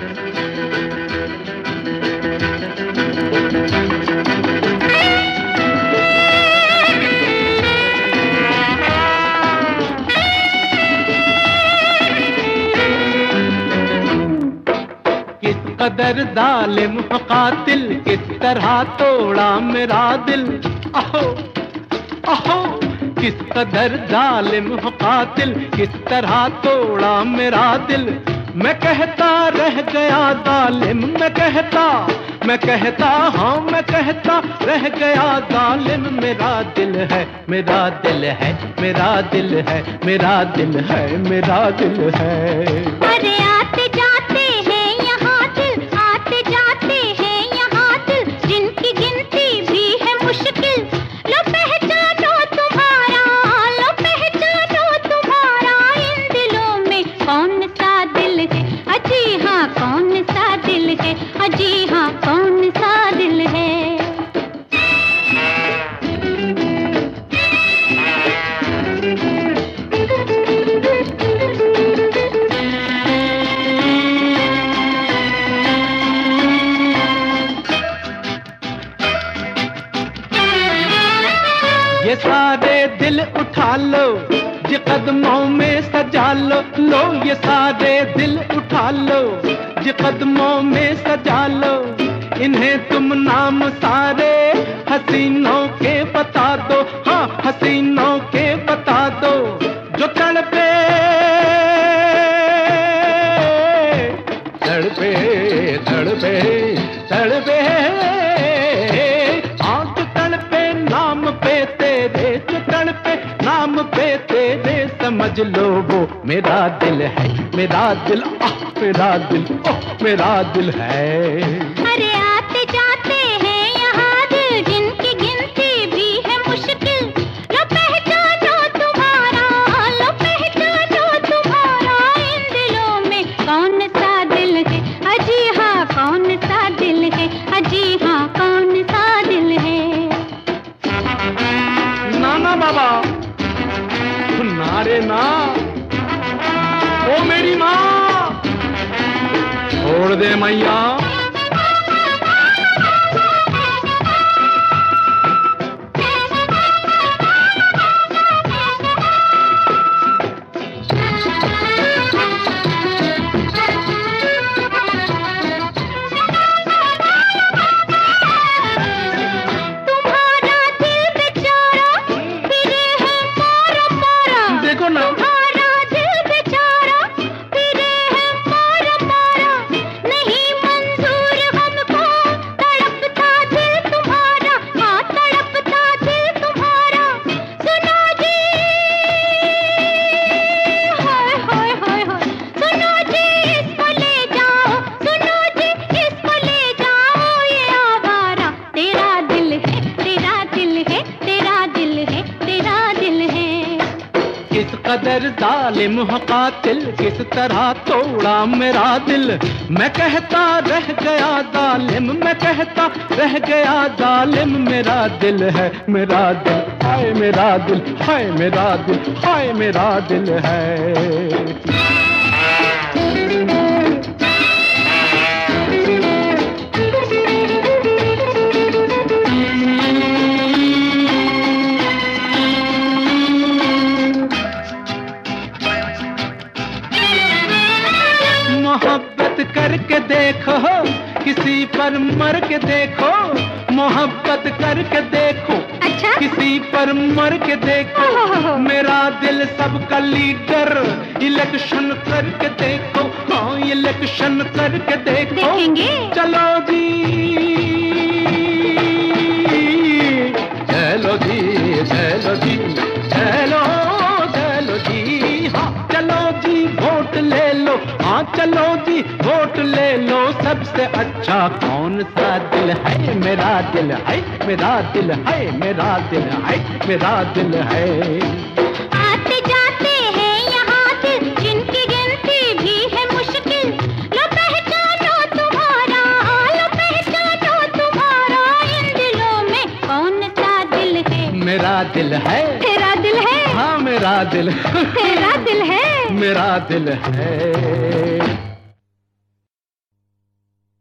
कदर जालिम कातिल किस तरह तोड़ा मेरा दिल। अहो अहो किस कदर जालिम कातिल किस तरह तोड़ा मेरा दिल। मैं कहता रह गया जालिम, मैं कहता हाँ मैं कहता रह गया जालिम। मेरा दिल है, मेरा दिल है, मेरा दिल है, मेरा दिल है, मेरा दिल है। अरे आते जाते हैं यहाँ दिल, आते जाते हैं यहाँ दिल, जिनकी गिनती भी है मुश्किल। लो पहचानो तुम्हारा, लो पहचानो तुम्हारा, इन दिलों में कौन सा दिल है। अजी हाँ कौन सा दिल है, अजी हाँ कौन सा दिल है। ये सारे दिल उठा लो, ये कदमों में सजा लो। लो ये सारे दिल उठा लो, ये कदमों में सजा लो। इन्हें तुम नाम सारे हसीनों के बता दो, हाँ हसीनों के बता दो। जो तड़पे तड़पे तड़पे तड़पे, हाँ जो तड़पे नाम पे तेरे, जो तड़पे नाम पे तेरे, समझ लो वो मेरा दिल है, मेरा दिल मेरा दिल मेरा दिल है। अरे आते जाते हैं यहाँ दिल, जिनकी गिनती भी है मुश्किल। लो पहचानो तुम्हारा, लो पहचानो तुम्हारा, इन दिलों में कौन सा दिल है। अजी हाँ कौन सा दिल है, अजी हाँ कौन सा दिल है। ना ना बाबा ना रे ना, ओ मेरी माँ छोड़ दे मैया। देखो ना किस कदर जालिम कातिल किस तरह तोड़ा मेरा दिल। मैं कहता रह गया जालिम, मैं कहता रह गया जालिम। मेरा दिल है, मेरा दिल हाय, मेरा दिल हाय, मेरा दिल हाय, मेरा दिल है। मोहब्बत करके देखो, किसी पर मर के देखो। मोहब्बत करके देखो, अच्छा? किसी पर मर के देखो। मेरा दिल सबका लीडर, इलेक्शन करके देखो। हाँ इलेक्शन करके देखो। देखेंगे? चलो जी चलो जी चलो जी चलो चलो जी, हाँ चलो जी वोट ले लो। हाँ चलो जी वोट ले लो। सबसे अच्छा कौन सा दिल है, मेरा दिल है, मेरा दिल है, मेरा दिल है, मेरा दिल है। आते जाते हैं यहाँ दिल, जिनकी गिनती भी है मुश्किल। लो पहचानो तुम्हारा, लो पहचानो तुम्हारा, इन दिलों में कौन सा दिल है। मेरा दिल है, तेरा दिल है, हाँ मेरा दिल तेरा दिल है, मेरा दिल है।